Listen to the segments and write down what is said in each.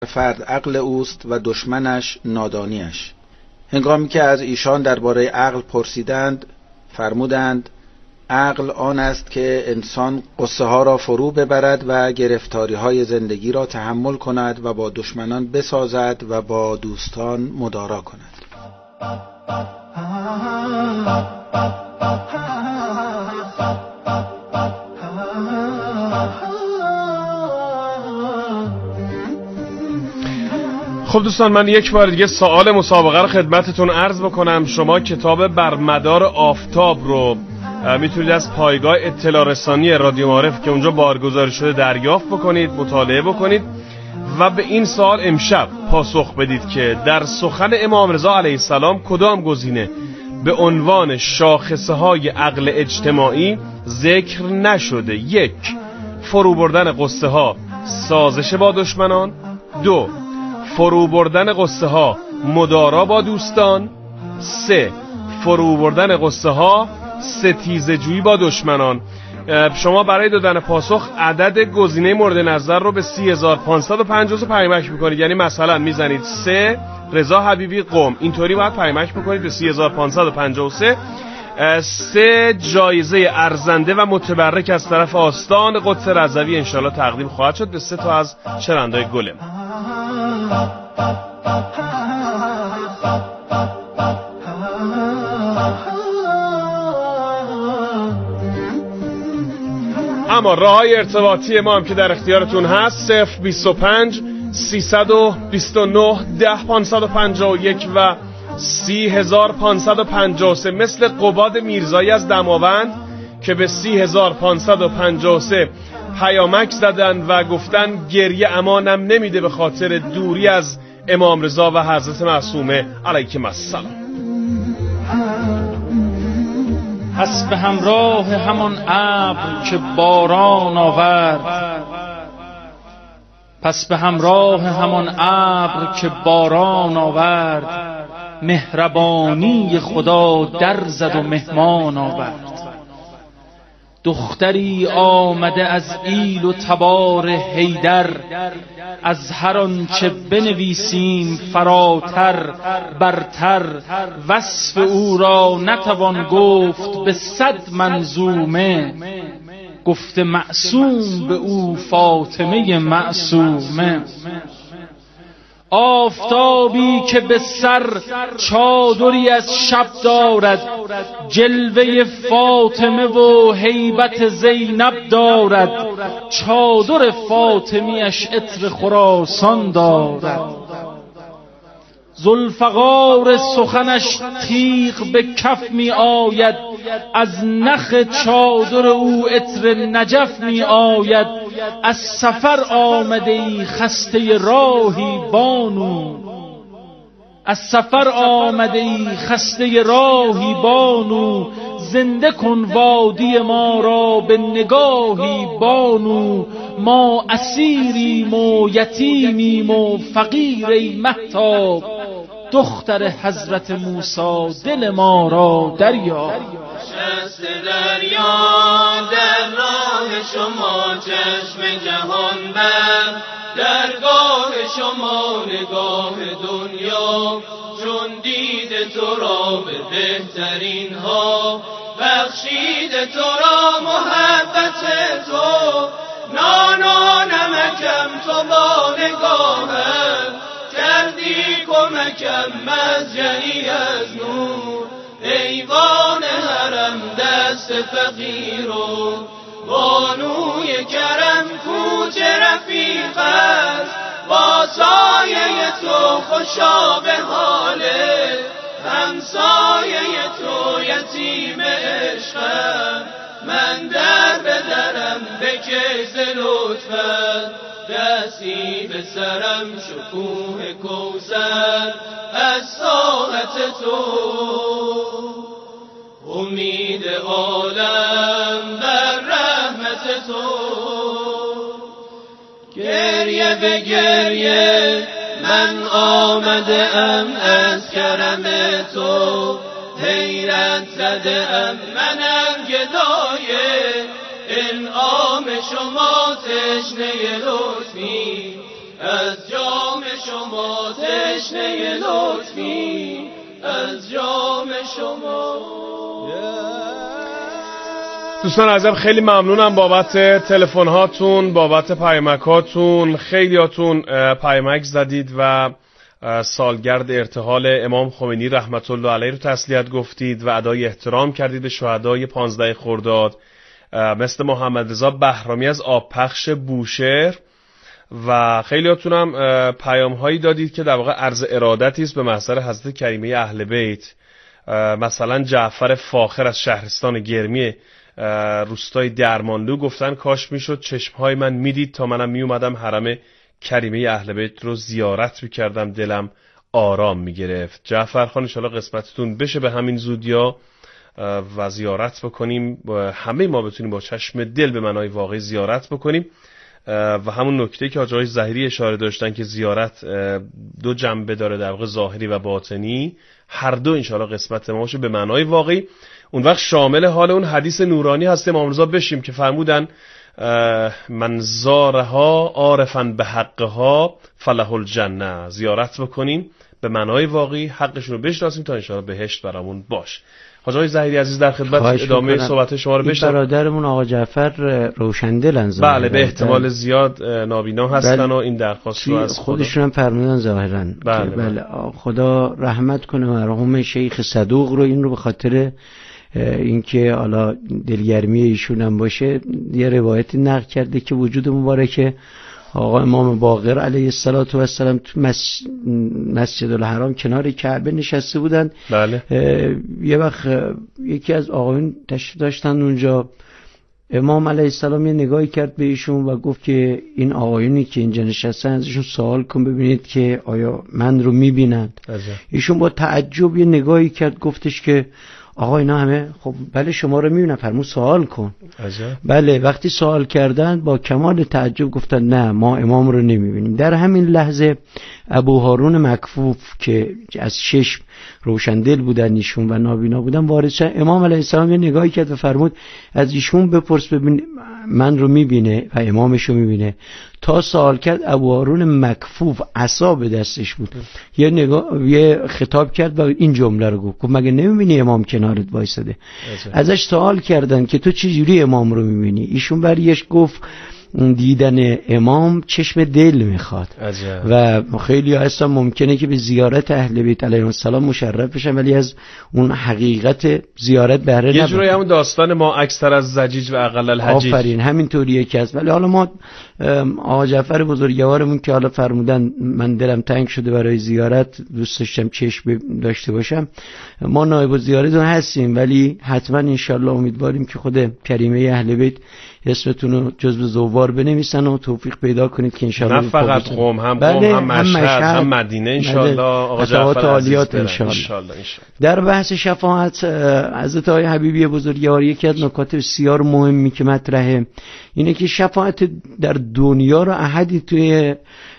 فرد عقل اوست و دشمنش نادانیش. هنگامی که از ایشان درباره عقل پرسیدند فرمودند عقل آن است که انسان غصه ها را فرو ببرد و گرفتاری های زندگی را تحمل کند و با دشمنان بسازد و با دوستان مدارا کند. خب دوستان، من یک بار دیگه سوال مسابقه رو خدمتتون عرض بکنم. شما کتاب بر مدار آفتاب رو میتونید از پایگاه اطلاع رسانی رادیو معارف که اونجا بارگذاری شده دریافت بکنید، مطالعه بکنید و به این سوال امشب پاسخ بدید که در سخن امام رضا علیه السلام کدام گزینه به عنوان شاخصه های عقل اجتماعی ذکر نشده؟ 1. فرو بردن غصه ها سازش با دشمنان. 2. فرو بردن غصه ها مدارا با دوستان. 3. فرو بردن غصه ها ستیزه جویی با دشمنان. شما برای دادن پاسخ عدد گزینه مورد نظر رو به 3553 پیامک میکنید. یعنی مثلا میزنید 3 رضا حبیبی قم، اینطوری باید پیامک بکنید به 3553. 3 جایزه ارزنده و متبرک از طرف آستان قدس رضوی انشالله تقدیم خواهد شد به 3 تا از شنوندگان گلم. اما راه‌های ارتباطی ما هم که در اختیارتون هست 025 329 10551 و 30553 مثل قباد میرزایی از دماوند که به 30553 پیامک زدن و گفتن گریه امانم نمیده به خاطر دوری از امام رضا و حضرت معصومه علیهم السلام. پس به همراه همان ابر که باران آورد، پس به همراه همان ابر که باران آورد، مهربانی خدا در زد و مهمان آورد. دختری آمده از ایل و تبار حیدر، از هر آنچه بنویسیم فراتر برتر، وصف او را نتوان گفت به 100 منظومه، گفت معصوم به او فاطمه معصومه. آفتابی که به سر چادری از شب دارد، جلوه فاطمه و هیبت زینب دارد، چادر فاطمیش عطر خراسان دارد. ذوالفقار سخنش تیغ به کف می آید، از نخ چادر او عطر نجف می آید. از سفر آمده ای خسته راهی بانو، از سفر آمده ای خسته راهی بانو، زنده کن وادی ما را به نگاهی بانو. ما اسیریم و یتیمیم و فقیر ای مهتاب، دختر حضرت موسی دل ما را دریاب. نشست دریا در راه شما چشم جهان بر، درگاه شما نگاه دنیا، چون دید تو را به بهترین ها، بخشید تو را محبت تو، نان و نمکم تو با نگاهم، کردی کمکم مزجعی از نور، ایوان حرم دست فقیر و بانوی کرم کوچه رفیق است، با سایه تو خوشا به حاله، همسایه تو یتیم عشقم، من در بدرم به کیز لطفت، دستی به سرم شکوه کوثر از ساعت تو، امید عالم بر رحمت تو. گریه به گریه من آمده ام از کرم تو، حیرت زده ام منم گدای انعام شما، تشنه لطفی از جام شما تشنه لطفی از جام شما. دوستان عزیزم خیلی ممنونم بابت تلفن هاتون، بابت پیامک هاتون. خیلیاتون پیامک زدید و سالگرد ارتحال امام خمینی رحمت الله علیه رو تسلیت گفتید و ادای احترام کردید به شهدای 15 خرداد مثل محمد رضا بهرامی از آبپخش بوشهر و خیلیاتون هم پیام هایی دادید که در واقع عرض ارادتی است به محضر حضرت کریمه اهل بیت. مثلا جعفر فاخر از شهرستان گرمی روستای درمانلو گفتن کاش میشد چشمهای من میدید تا منم میومدم حرم کریمه اهل بیت رو زیارت میکردم، دلم آرام میگرفت. جعفر خان انشالله قسمتتون بشه به همین زودیا و زیارت بکنیم، همه ما بتونیم با چشم دل به معنای واقعی زیارت بکنیم. و همون نکته که حاج آقای ظاهری اشاره داشتن که زیارت دو جنبه داره، در واقع ظاهری و باطنی، هر دو انشالله قسمت ما باشه به معنای واقعی. اون وقت شامل حال اون حدیث نورانی هست امام رضا بشیم که فرمودن من زارها عارفا به حقها فله الجنه. زیارت بکنیم به معنای واقعی، حقشون رو بشناسیم تا انشالله بهشت برامون باش. حاج آقای ظاهری عزیز در خدمت ادامه صحبت شما رو بشنویم. برادرمون آقا جعفر روشندلن ظاهرا. بله به احتمال زیاد نابینا هستن و این درخواست رو از خودشون هم فرمودن ظاهرا. بله خدا رحمت کنه مرحوم شیخ صدوق رو، این رو به خاطر اینکه حالا دلگرمی ایشون هم باشه یه روایتی نقل کرده که وجود مبارک آقا امام باقر علیه السلام تو مسجد الحرام کنار کعبه نشسته بودن. بله. یه وقت یکی از آقایون تشریف داشتن اونجا، امام علیه السلام یه نگاهی کرد به ایشون و گفت که این آقایونی که اینجا نشستن ازشون سوال کن ببینید که آیا من رو میبینند. ایشون با تعجب یه نگاهی کرد، گفتش که آقا اینا همه خب بله شما رو میبینن، فرمود سوال کن. بله وقتی سوال کردن با کمال تعجب گفتن نه ما امام رو نمیبینیم. در همین لحظه ابو هارون مکفوف که از چشم روشندل بودن ایشون و نابینا بودن وارد شد، امام علیه السلام یه نگاهی کرد و فرمود از ایشون بپرس ببین من رو میبینه و امامش رو میبینه. تا سوال کرد ابو هارون مکفوف عصا به دستش بود، یه خطاب کرد و این جمله رو گفت مگه نمیبینی امام کنارت وایساده؟ ازش سوال کردن که تو چجوری امام رو میبینی؟ ایشون بریش گفت دیدن امام چشم دل میخواد. و خیلی هستن ممکنه که به زیارت اهل بیت علیهم السلام مشرف بشن ولی از اون حقیقت زیارت بهره نبرن. یه جوری همون داستان ما اکثر از زجیج و اقل الحجیج. آفرین همین طوریه که هست. ولی حالا ما آقا جعفر بزرگوارمون که حالا فرمودن من دلم تنگ شده برای زیارت، دوست داشتم چشم داشته باشم، ما نایب الزیارتون هستیم ولی حتما انشالله امیدواریم که خود کریمه اهل بیت اسمتون رو جزو زوار بنویسن و توفیق پیدا کنید که انشالله نه فقط قم هم قم هم مشهد هم مدینه انشالله آقا جعفر عالیات انشالله. در بحث شفاعت حضرت آقای حبیبی بزرگوار یکی از نکات بسیار مهمی که مطرحه اینه که شفاعت در دنیا رو احدی توی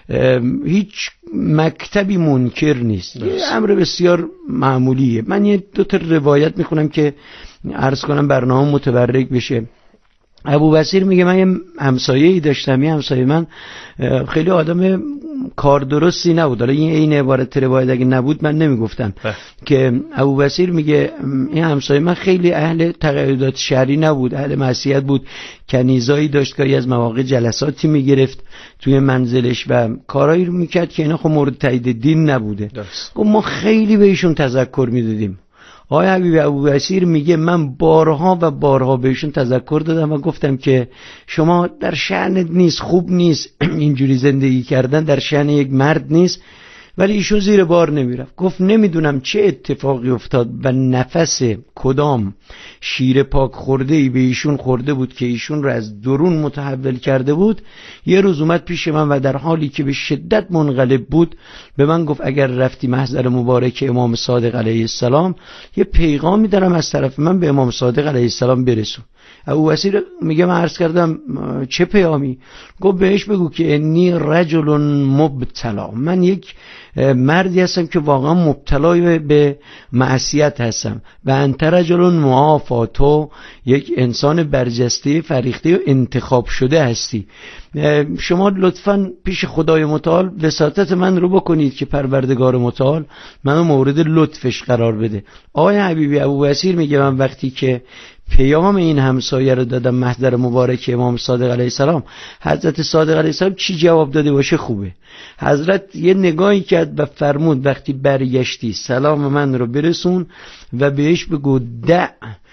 هیچ مکتبی منکر نیست، یه امر بسیار معمولیه. من یه دو تا روایت میخونم که عرض کنم برنامه متبرک بشه. ابو بصیر میگه من یه همسایه‌ای داشتم، یه همسایه من خیلی آدم کار درستی نبود. حالا این عبارت روایت اگه نبود من نمیگفتم که ابو بصیر میگه این همسایه من خیلی اهل تقاعدات شرعی نبود، اهل معصیت بود، کنیزایی داشت که از مواقع جلساتی میگرفت توی منزلش و کارایی رو میکرد که اینا خب مورد تایید دین نبوده. گفت ما خیلی به ایشون تذکر میدادیم. آقای حبیب ابو بصیر میگه من بارها و بارها بهشون تذکر دادم و گفتم که شما در شأنت نیست، خوب نیست اینجوری زندگی کردن، در شأن یک مرد نیست. ولی ایشون زیر بار نمیرفت. گفت نمیدونم چه اتفاقی افتاد و نفس کدام شیر پاک خورده ای به ایشون خورده بود که ایشون رو از درون متحول کرده بود. یه روز اومد پیش من و در حالی که به شدت منقلب بود به من گفت اگر رفتی محضر مبارک امام صادق علیه السلام یه پیغامی دارم از طرف من به امام صادق علیه السلام برسون. ابوبصیر میگه من عرض کردم چه پیامی؟ گفت بهش بگو که انی رجل مبتلا، من یک مردی هستم که واقعا مبتلای به معصیت هستم، و انت رجل معافی، تو یک انسان برجسته فریخته و انتخاب شده هستی. شما لطفاً پیش خدای متعال وساطت من رو بکنید که پروردگار متعال منو مورد لطفش قرار بده. آقای حبیبی، ابوبصیر میگه من وقتی که پیام این همسایه رو دادم محضر مبارک امام صادق علیه السلام، حضرت صادق علیه السلام چی جواب داده باشه خوبه. حضرت یه نگاهی کرد و فرمود وقتی برگشتی سلام من رو برسون و بهش بگو دع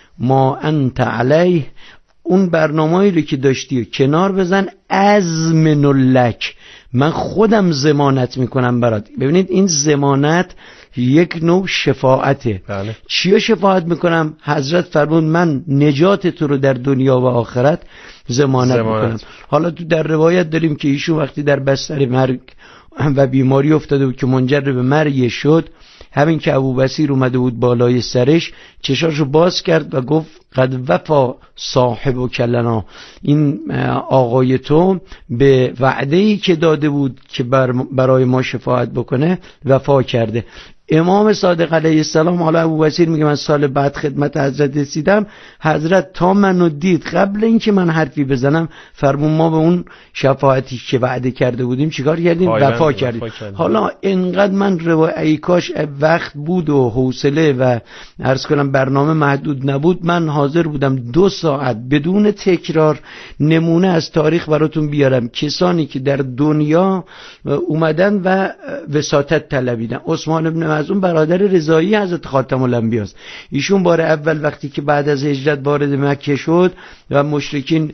ما انت علیه، اون برنامه‌ای رو که داشتی و کنار بزن، ازمن لک، من خودم ضمانت میکنم برات. ببینید این ضمانت یک نوع شفاعته. بله. چیه شفاعت میکنم؟ حضرت فرمود من نجات تو رو در دنیا و آخرت ضمانت میکنم. حالا تو در روایت داریم که ایشون وقتی در بستر مرگ و بیماری افتاده بود که منجر به مرگ شد، همین که ابوبصیر اومده بود بالای سرش چشاشو باز کرد و گفت قد وفا صاحب کلنا، این آقای تو به وعده‌ای که داده بود که برای ما شفاعت بکنه وفا کرده. امام صادق علیه السلام، حالا ابوبصیر میگه من سال بعد خدمت حضرت رسیدم، حضرت تا منو دید قبل اینکه من حرفی بزنم فرمون ما به اون شفاعتی که وعده کرده بودیم چیکار کردیم؟ وفا کردیم. حالا اینقدر من ای کاش وقت بود و حوصله و عرض کنم برنامه محدود نبود، من حاضر بودم 2 ساعت بدون تکرار نمونه از تاریخ براتون بیارم کسانی که در دنیا اومدن و وساطت طلبیدن. عثمان بن مظعون برادر رضایی حضرت خاتم الانبیا است. ایشون بار اول وقتی که بعد از هجرت وارد مکه شد و مشرکین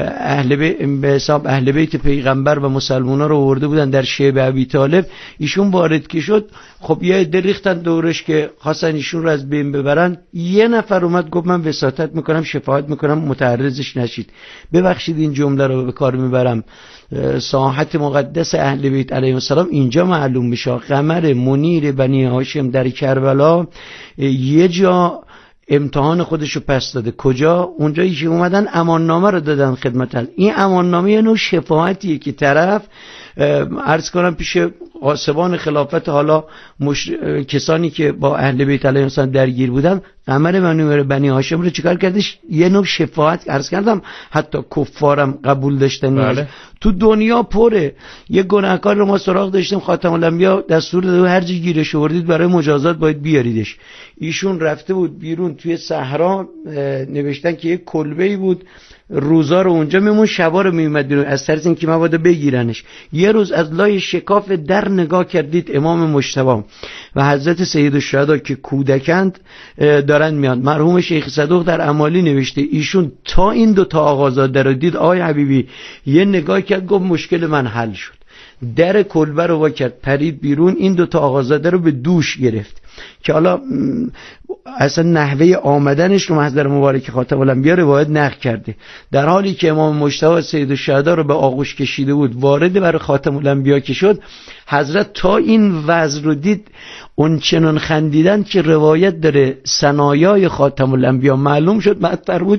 به حساب اهل بیت پیغمبر و مسلمان‌ها رو آورده بودن در شیب ابی طالب، ایشون وارد که شد خب یه عده ریختن دورش که خواستن ایشون رو از بین ببرن. یه نفر اومد گفت من وساطت میکنم، شفاعت میکنم، متعرضش نشید. ببخشید این جمله رو به کار میبرم، ساحت مقدس اهل بیت علیهم السلام اینجا معلوم میشه. قمر منیر بنی هاشم در کربلا یه جا امتحان خودشو پس داده. کجا؟ اونجایی که اومدن امان نامه رو دادن خدمت. این امان نامه یه نوع شفاعتیه که طرف عرض کنم پیش قاسبان خلافت، حالا کسانی که با اهل بیت علیهم السلام درگیر بودن، قمر منیر بنی هاشم رو چیکار کردش؟ یه نوع شفاعت. عرض کردم حتی کفارم قبول داشتن. بله. تو دنیا پره. یه گناهکار رو ما سراغ داشتیم، خاتم الانبیا دستور داده هر جا گیرش آوردید برای مجازات باید بیاریدش. ایشون رفته بود بیرون توی صحرا، نوشتن که یک کلبه‌ای بود، روزا رو اونجا میمون، شبا رو میومد بیرون از ترس اینکه مبادا بگیرنش. یه روز از لای شکاف در نگاه کردید امام مجتبی و حضرت سید الشهدا که کودکند دارن میان. مرحوم شیخ صدوق در امالی نوشته ایشون تا این 2 تا آقازاده رو دید آقای حبیبی یه نگاه کرد گفت مشکل من حل شد. در کلبه رو وا کرد، پرید بیرون، این 2 تا آقازاده رو به دوش گرفت که حالا اصلا نحوه آمدنش رو محضر مبارک خاتم الانبیا روایت نقل کرده. در حالی که امام مجتبی سید الشهدا رو به آغوش کشیده بود، وارد برای خاتم الانبیا که شد، حضرت تا این وضع رو دید اون چنان خندیدن که روایت داره ثنایای خاتم الانبیا معلوم شد. بعد فرمود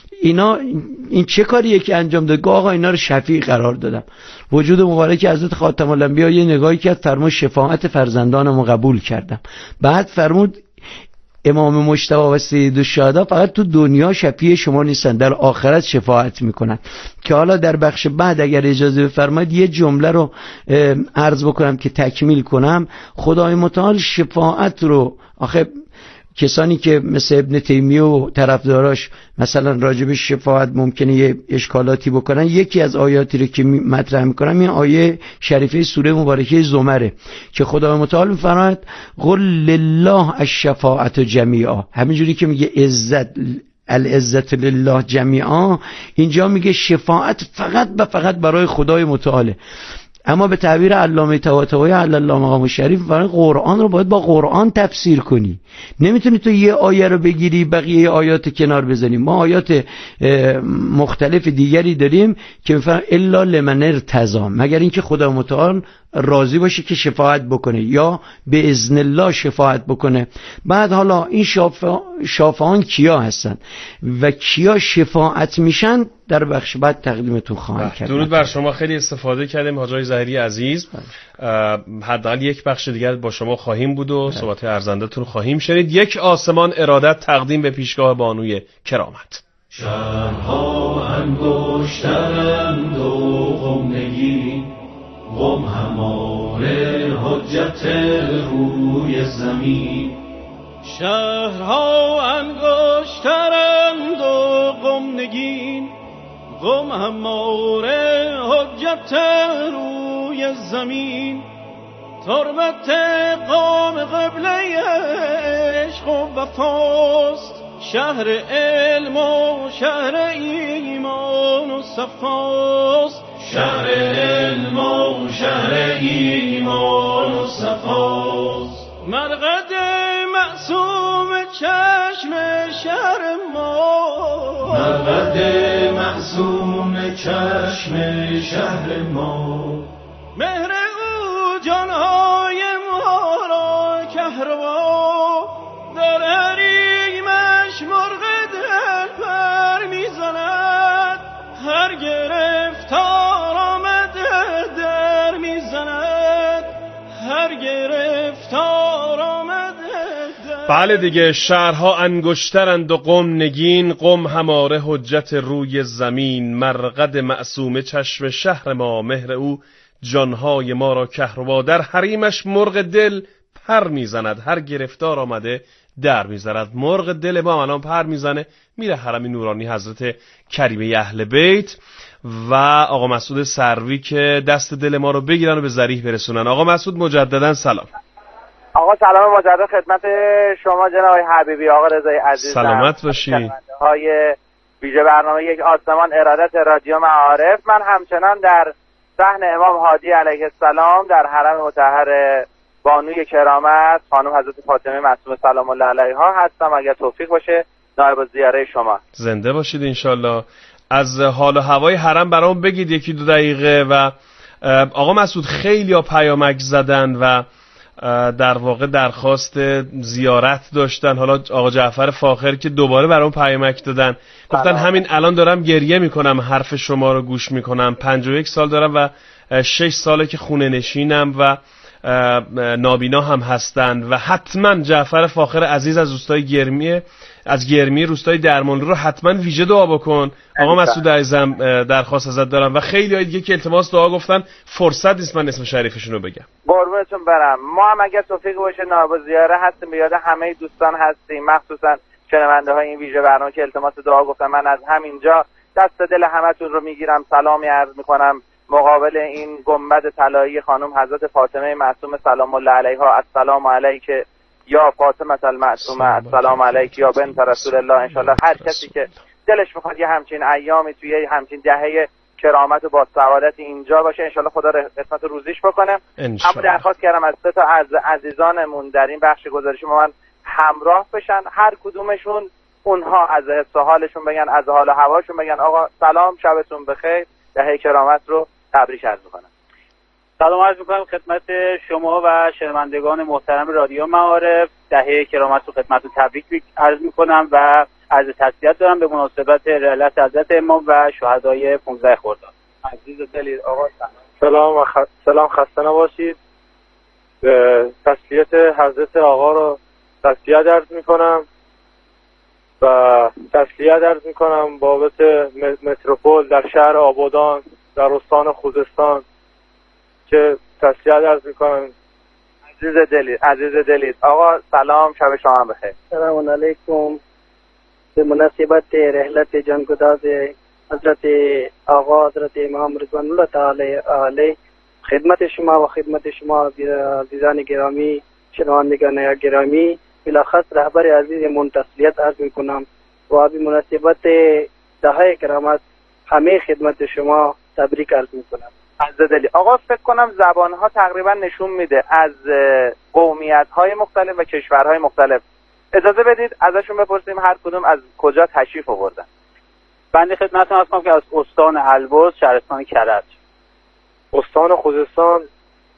این چه کاریه که انجام داد؟ آقا اینا رو شفیع قرار دادم. وجود مبارک حضرت خاتم الانبیا یه نگاهی کرد، فرمود شفاعت فرزندانمو قبول کردم. بعد فرمود امام مجتبی و سید الشهدا فقط تو دنیا شفیع شما نیستن، در آخرت شفاعت میکنن. که حالا در بخش بعد اگر اجازه بفرمایید یه جمله رو عرض بکنم که تکمیل کنم. خدای متعال شفاعت رو، آخه کسانی که مثل ابن تیمیه و طرفداراش مثلا راجب شفاعت ممکنه یه اشکالاتی بکنن، یکی از آیاتی رو که مطرح میکنم این آیه شریفه سوره مبارکه زمره که خدای متعال میفرماید قل لله الشفاعة جمیعا. همینجوری که میگه العزت لله جمیعا، اینجا میگه شفاعت فقط و فقط برای خدای متعاله. اما به تعبیر علامه طباطبایی علی الله مقام شریف فرمود قرآن رو باید با قرآن تفسیر کنی. نمیتونی تو یه آیه رو بگیری بقیه آیات کنار بزنی. ما آیات مختلف دیگری داریم که میفرماید الا لمن ارتضی، مگر اینکه خدا متعال راضی باشه که شفاعت بکنه یا به اذن الله شفاعت بکنه. بعد حالا این شافعان کیا هستن و کیا شفاعت میشن در بخش بعد تقدیمتون خواهم کرد. درود بر شما، خیلی استفاده کردیم حاج آقای ظاهری عزیز. حداقل یک بخش دیگر با شما خواهیم بود و صحبت ارزنده‌تون خواهیم شنید. یک آسمان ارادت تقدیم به پیشگاه بانوی کرامت. شهرها انگشترند و قم نگین، قم هماره حجت روی زمین. شهرها انگشترند و قم نگین، قم هماره حجت روی زمین. تربت قوم قبله عشق و وفاست، شهر علم و شهر ایمان و صفاست. شهر علم و شهر ایمان و صفاست. مرقد معصوم چشم شهر ما، مرقد معصوم چشم شهر ما. مهر او جانهای ما را کهربا، در حریمش مرغ دل پر میزند. هر گرفتار آمده در میزند، هر گرفتار آمده. بله دیگه، شهرها انگشترند و قم نگین، قم هماره حجت روی زمین. مرقد معصوم چشم شهر ما، مهر او جانهای ما را کهربا. در حریمش مرغ دل پر میزند، هر گرفتار آمده در میزند. مرغ دل ما الان پر میزنه، میره حرم نورانی حضرت کریمه اهل بیت و آقا مسعود سروی که دست دل ما رو بگیرن و به ذریح برسونن. آقا مسعود مجددا سلام. آقا سلام مجدد خدمت شما جناب حبیبی، آقا رضای عزیز. سلامت باشی. های ویژه برنامه یک آسمان ارادت رادیو معارف. من همچنان در صحن امام هادی علیه السلام در حرم مطهر بانوی کرامت خانم حضرت فاطمه معصومه سلام الله علیها هستم. اگر توفیق باشه نایب الزیاره شما. زنده باشید انشالله. از حال و هوای حرم برام بگید یکی دو دقیقه. و آقا مسعود خیلی ها پیامک زدن و در واقع درخواست زیارت داشتن. حالا آقا جعفر فاخر که دوباره برام پیامک دادن، گفتن همین الان دارم گریه میکنم حرف شما رو گوش میکنم. 51 سال دارم و 6 ساله که خونه نشینم و نابینا هم هستن و حتما جعفر فاخر عزیز از روستای گرمی، از گرمی روستای درمانلو رو حتما ویژه دعا بکن. آقا مسعود عزیزم درخواست ازت دارم و خیلی های دیگه که التماس دعا گفتن، فرصت نیست من اسم شریفشون رو بگم. قربونتون برم. ما هم اگر توفیق باشه نایب الزیاره هستیم، به یاد همه دوستان هستیم، مخصوصا شنونده های این ویژه برنامه که التماس دعا گفتن. من از همینجا دست دل همتون رو میگیرم، سلامی عرض میکنم مقابل این گنبد طلایی خانم حضرت فاطمه معصومه سلام الله علیها. السلام علیک یا فاطمه المعصومه، السلام علیک یا بنت رسول الله. انشالله هر کسی که دلش میخواد یه همچین ایامی توی همچین دهه کرامت و با سعادت اینجا باشه، انشالله خدا قسمت روزیش بکنه. اما درخواست کردم از 3 تا از عزیزانمون در این بخش گزارشی با من همراه بشن، هر کدومشون اونها از حس و حالشون بگن، از حال و هواشون بگن. آقا سلام، شبتون بخیر، دهه کرامت رو تبریک عرض میکنم. سلام عرض میکنم خدمت شما و شنوندگان محترم رادیو معارف. دهه کرامت رو خدمتتون تبریک عرض میکنم و عرض تسلیت دارم به مناسبت رحلت حضرت امام و شهدای 15 خرداد. عزیز دلید آقا سلام خسته نباشید. تسلیت حضرت آقا رو تسلیت عرض میکنم و تسلیت عرض میکنم بابت متروپول در شهر آبادان در استان خوزستان که تسلیت عرض میکنم. عزیز دلید آقا سلام، شب شما بخیر. سلام علیکم. به مناسبت رحلت جانگداز حضرت آقا حضرت امام رضوان الله تعالی علیه خدمت شما و خدمت شما عزیزان گرامی، شنوندگان گرامی، بالاخص رهبر عزیزمون تسلیت عرض میکنم و به مناسبت دهه کرامت همه خدمت شما تبریک عرض میکنم. عزیز دلی آقا، فکر کنم زبانها تقریبا نشون میده از قومیت‌های مختلف و کشورهای مختلف. اجازه بدید ازشون بپرسیم هر کدوم از کجا تشریف آوردن. بنده خدمتتون هستم که از استان البرز، شهرستان کرج. استان خوزستان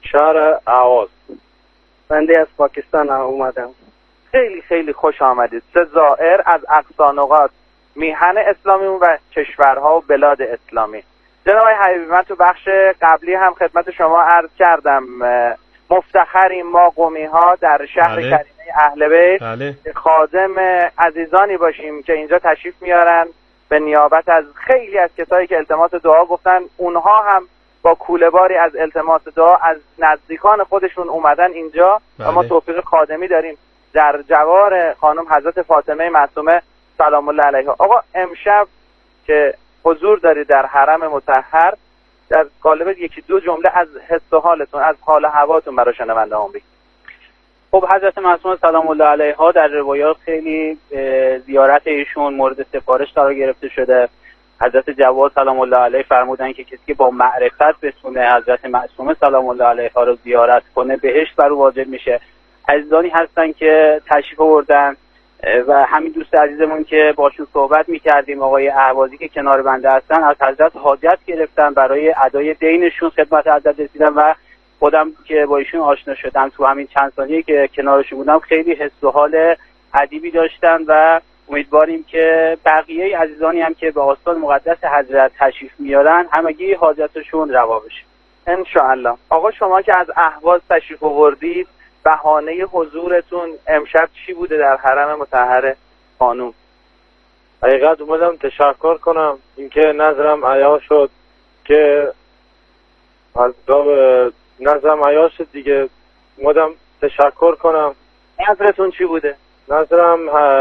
شهر اهواز. بنده از پاکستان اومدم. خیلی خیلی خوش آمدید. 3 زائر از اقصا نقاط میهن اسلامی و کشورها و بلاد اسلامی. جناب آقای حبیبی، من تو بخش قبلی هم خدمت شما عرض کردم مفتخریم ما قمی ها در شهر کریمه اهل بیت خادم عزیزانی باشیم که اینجا تشریف میارن به نیابت از خیلی از کسایی که التماس دعا گفتن. اونها هم با کوله‌باری از التماس دعا از نزدیکان خودشون اومدن اینجا و ما توفیق خادمی داریم در جوار خانم حضرت فاطمه معصومه سلام الله علیها. آقا امشب که حضور دارید در حرم مطهر، در قالب 1-2 جمله از حس و حالتون، از حال هواتون برای شنونده‌هام بگید. خب حضرت معصومه سلام الله علیها در روایات خیلی زیارت ایشون مورد سفارش قرار گرفته شده. حضرت جواد سلام الله علیه فرمودن که کسی که با معرفت بتونه حضرت معصومه سلام الله علیها رو زیارت کنه بهشت بر او واجب میشه. عزیزانی هستن که تشریف آوردن و همین دوست عزیزمون که باشون صحبت میکردیم آقای اهوازی که کنار بنده هستن از حضرت حاجت گرفتن برای ادای دینشون خدمت حضرت رسیدن و خودم که با ایشون آشنا شدم تو همین چند ثانیه که کنارشون بودم خیلی حس و حال عجیبی داشتن و امیدواریم که بقیه عزیزانی هم که به آستان مقدس حضرت تشریف میارن همگی حاجتشون روا بشه ان شاء الله. آقا شما که از اهواز تشریف آوردید، بهانه حضورتون امشب چی بوده در حرم مطهر خانوم؟ حقیقت اومدم تشکر کنم اینکه نظرم عیار شد، که از نظرم عیار شد دیگه. اومدم تشکر کنم. نظرتون چی بوده؟ نظرم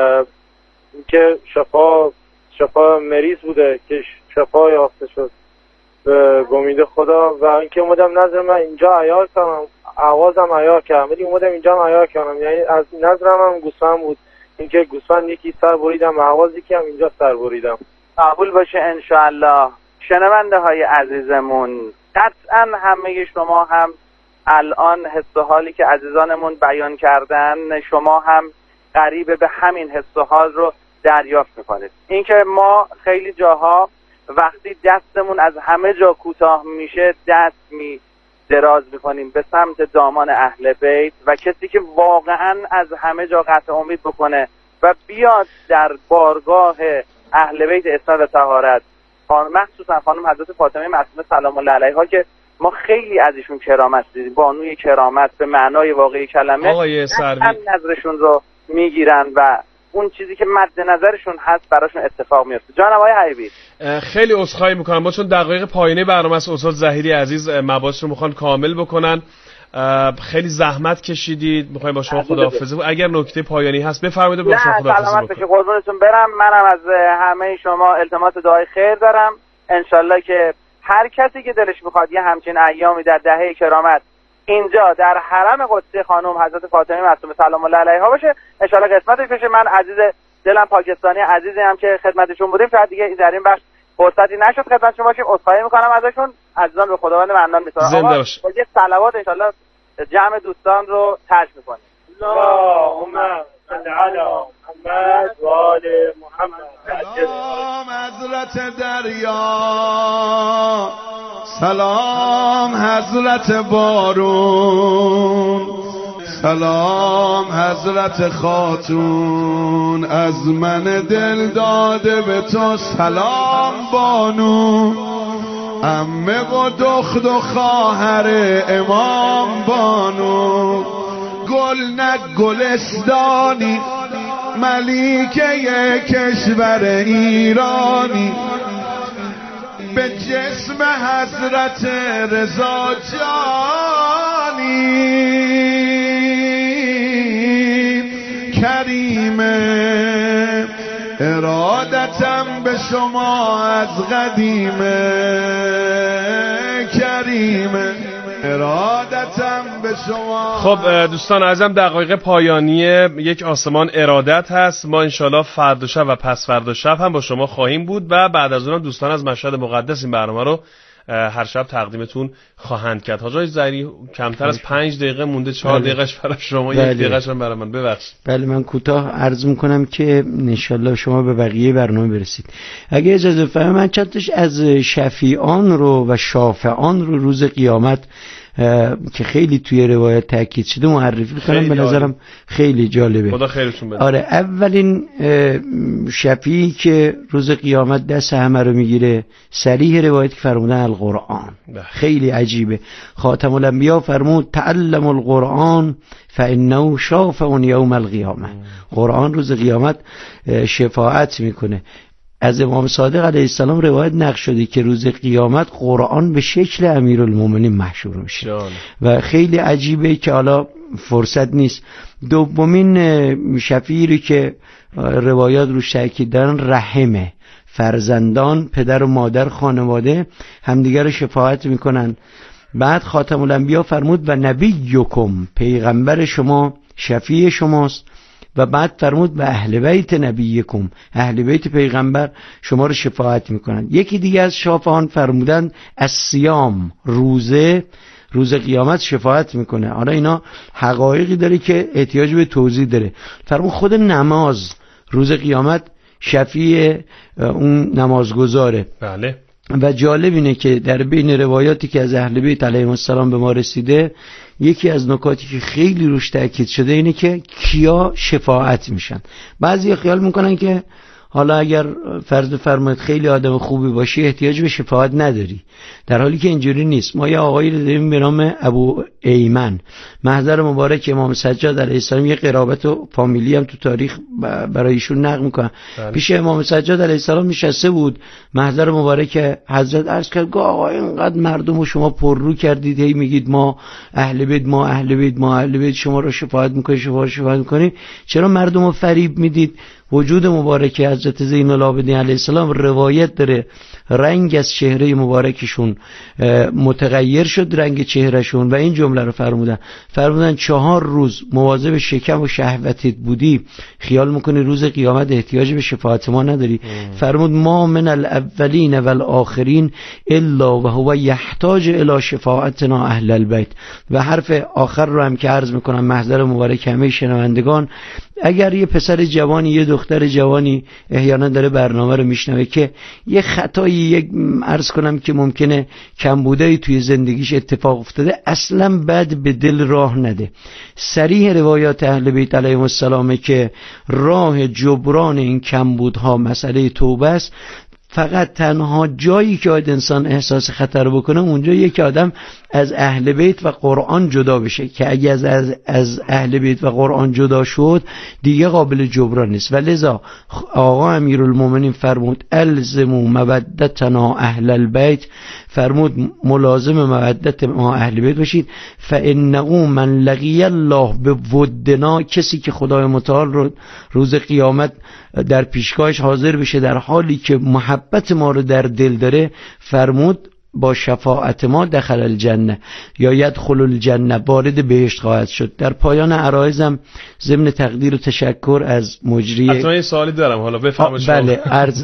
اینکه شفا مریض بوده که شفا یافته شد به امید خدا، و اینکه اومدم نظر من اینجا عیار کنم، آوازم عیار کردم ولی اومدم اینجا هم عیار کنم. یعنی از نظرم هم گوسفند بود، اینکه گوسفند یکی سر بریدم، آواز یکی هم اینجا سر بریدم. قبول باشه ان شاء الله. شنونده های عزیزمون، قطعا همه شما هم الان حس و حالی که عزیزانمون بیان کردن شما هم قریب به همین حس و حال رو دریافت میکنید. اینکه ما خیلی جاها وقتی دستمون از همه جا کوتاه میشه دست دراز میکنیم به سمت دامان اهل بیت و کسی که واقعا از همه جا قطع امید بکنه و بیاد در بارگاه اهل بیت اسلام و طهارت، مخصوصا خانم حضرت فاطمه معصومه سلام الله علیها که ما خیلی از ایشون کرامت دیدیم، بانوی کرامت به معنای واقعی کلمه، آقای سروی نظرشون رو میگیرن و اون چیزی که مد نظرشون هست براشون اتفاق میفته. جناب آقای حبیبی خیلی عذرخواهی میکنم، ما چون دقایق پایانی برنامه است استاد ظهیری عزیز مباحث رو میخوان کامل بکنن، خیلی زحمت کشیدید، میخوایم با شما خداحافظی. اگر نکته پایانی هست بفرمایید با شما خداحافظی بکنم. قربونتون برم. منم از همه شما التماس دعای خیر دارم، انشالله که هر کسی که دلش میخواد یه همچین ایامی در دهه کرامت اینجا در حرم قدسی خانم حضرت فاطمه معصومه سلام الله علیها باشه، انشالله قسمتش بشه. من عزیز دلم پاکستانی عزیزی هم که خدمتشون بودیم، شاید دیگه در این بخش فرصتی نشد خدمت شما باشیم، عذرخواهی میکنم ازشون. عزیزان به خداوند منان میسپارم. آقا با یه صلوات انشالله جمع دوستان رو ترک میکنیم. اللهم صل علی محمد و آل محمد. سلام حضرت دریا، سلام حضرت بارون، سلام حضرت خاتون، از من دل داده به تو سلام بانو، عمه و دخت و خواهر امام بانو، گل نه گلستانی، ملیکه کشور ایرانی، به جسم حضرت رضا جانی، کریمه ارادتم به شما از قدیمه، کریمه ارادتم به شما. خب دوستان عزیزم، دقایق پایانی یک آسمان ارادت هست. ما انشالله فردا شب و پس فردا شب هم با شما خواهیم بود و بعد از اونم دوستان از مشهد مقدس این برنامه رو هر شب تقدیمتون خواهند کرد. حاج ظهیری کمتر از 5 دقیقه مونده، 4 دقیقش برای شما، 1 دقیقش هم برای من. ببخشید. بله من کوتاه عرض میکنم که انشالله شما به بقیه برنامه برسید. اگه اجازه فرمایید من چندتاش از شفیعان رو و شافعان رو روز قیامت که خیلی توی روایت تاکید شده معرفی میکنم، به نظرم خیلی جالبه. خدا خیرشون بده. آره، اولین شفیعی که روز قیامت دست همه رو میگیره، صریح روایت که فرمودن القرآن. خیلی عجیبه. خاتم الانبیا فرمود تعلم القرآن فانه شافع یوم القیامه. قرآن روز قیامت شفاعت میکنه. از امام صادق علیه السلام روایت نقل شده که روز قیامت قرآن به شکل امیرالمومنین محشور میشه و خیلی عجیبه که حالا فرصت نیست. دومین شفیعی که روایات روش تاکید دارن رحمه، فرزندان، پدر و مادر، خانواده همدیگر رو شفاعت میکنن. بعد خاتم الانبیا فرمود و نبیکم، پیغمبر شما شفیع شماست. و بعد فرمود به اهل بیت نبیکم، اهل بیت پیغمبر شما رو شفاعت میکنن. یکی دیگه از شافعان فرمودن الصیام، روز قیامت شفاعت میکنه. حالا اینا حقایقی داره که احتیاج به توضیح داره. فرمود خود نماز روز قیامت شفیع اون نمازگزاره. بله. و جالب اینه که در بین روایاتی که از اهل بیت علیهم السلام به ما رسیده، یکی از نکاتی که خیلی روش تاکید شده اینه که کیا شفاعت میشن. بعضی خیال میکنن که حالا اگر فرض بفرمایید خیلی آدم خوبی باشی احتیاج به شفاعت نداری، در حالی که اینجوری نیست. ما یه آقایی رو داریم به نام ابو ایمن، محضر مبارک امام سجاد علیه السلام، یه قرابت و فامیلی هم تو تاریخ برای ایشون نقل میکنن. پیش امام سجاد علیه السلام نشسته بود، محضر مبارک حضرت عرض کرد آقا اینقدر مردم رو شما پررو کردید، هی میگید ما اهل بیت، ما اهل بیت، ما اهل بیت، شما رو شفاعت میکنید، شفاعت میکنید، چرا مردم رو فریب میدید؟ وجود مبارک حضرت زین العابدین علیه السلام روایت داره رنگ از چهره مبارکشون متغیر شد، رنگ چهرهشون، و این جمله رو فرمودن 4 روز مواظب شکم و شهوتت بودی، خیال میکنی روز قیامت احتیاج به شفاعت ما نداری؟ فرمود ما من الاولین والآخرین الا و هو یحتاج الی شفاعتنا اهل البیت. و حرف آخر رو هم که عرض میکنم محضر مبارک همه شنوندگان، اگر یه پسر جوانی، یه دختر جوانی احیانا داره برنامه رو میشنوه که یه خطایی، یک عرض کنم که ممکنه کمبوده‌ای توی زندگیش اتفاق افتاده، اصلا بد به دل راه نده. صریح روایات اهل بیت علیهم السلام که راه جبران این کمبودها مسئله توبه است. فقط تنها جایی که انسان احساس خطر بکنه اونجاییه که آدم از اهل بیت و قرآن جدا بشه، که اگه از اهل بیت و قرآن جدا شد دیگه قابل جبران نیست. و لذا آقا امیرالمومنین فرمود الزموا مودتنا اهل البیت، فرمود ملازم مودت ما اهل بیت باشید. فانه من لقی الله بودنا، کسی که خدای متعال رو روز قیامت در پیشگاهش حاضر بشه در حالی که محبت ما رو در دل داره، فرمود با شفاعت ما دخل الجنه یا یدخل الجنه، وارد بهشت خواهد شد. در پایان عرایزم ضمن تقدیر و تشکر از مجری، حتما یه سوالی دارم، حالا بفرمایید. بله،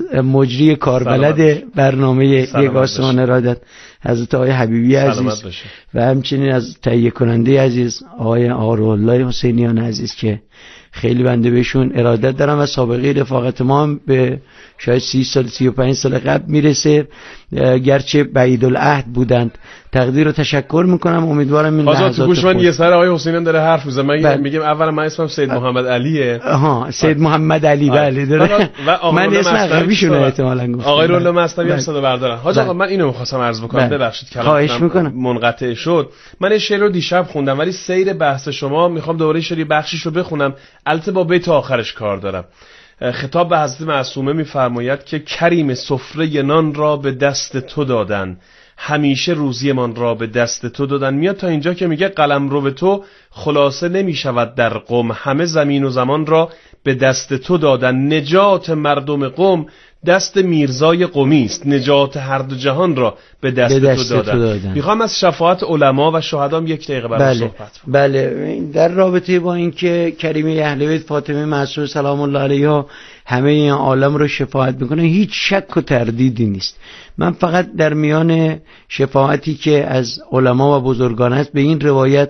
مجری کاربلد برنامه یک آسمان ارادت حضرت آقای حبیبی عزیز و همچنین از تهیه کننده عزیز آقای آرالله حسینیان عزیز که خیلی بنده بهشون ارادت دارم و سابقه رفاقت ما هم به شاید 30 سال 35 سال قبل میرسه، گرچه بعید العهد بودند. تقدیر و تشکر میکنم، امیدوارم این لحظات تو گوش من یه سر آقای حسینیان داره حرف میزنه. من میگم اولا من اسمم سید محمد علیه. سید محمد علی، بله داره. من اسم عربیشون احتمالاً گفتم. آقای رولا مصطفی هم صدا بردارن. حاج آقا من اینو می‌خواستم عرض بکنم، ببخشید کلامم منقطع شد. من این شعر رو دیشب خوندم ولی سیر بحث شما میخوام دوباره شعر بخشیشو بخونم، البته با بیت آخرش کار دارم. خطاب به حضرت معصومه میفرماید که کریم سفره نان را به دست تو دادن، همیشه روزی من را به دست تو دادن. میاد تا اینجا که میگه قلم رو به تو خلاصه نمیشود در قم، همه زمین و زمان را به دست تو دادن. نجات مردم قم دست میرزای قمی است، نجات هر دو جهان را به دست تو دادن. میخوام از شفاعت علما و شهدا یک دقیقه برام صحبت کنم. بله، در رابطه با اینکه کریمه اهل بیت فاطمه معصومه سلام الله علیها همه این عالم رو شفاعت میکنه، هیچ شک و تردیدی نیست. من فقط در میان شفاعتی که از علما و بزرگان است به این روایت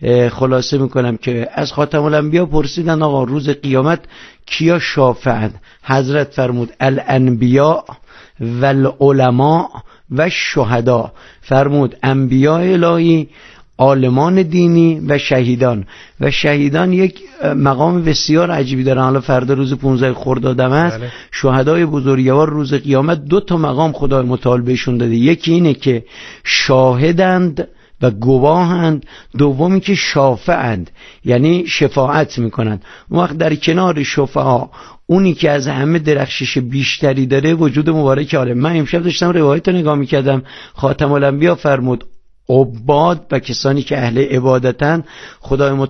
خلاصه میکنم که از خاتم الانبیا پرسیدن آقا روز قیامت کیا شافعند؟ حضرت فرمود الانبیاء والعلماء و شهدا. فرمود انبیاء الهی، عالمان دینی و شهیدان یک مقام بسیار عجیبی دارن. حالا فردا روز 15 خردادم است، شهدای بزرگوار روز قیامت 2 مقام خدای متعال بهشون داده. یکی اینه که شاهدند و گواهند، دومی که شافعند یعنی شفاعت میکنند. اون وقت در کنار شفاعا اونی که از همه درخشش بیشتری داره وجود مبارک عالم. من امشب داشتم روایت رو نگاه میکردم، خاتم الانبیا فرمود عباد و کسانی که اهل عبادتن خدای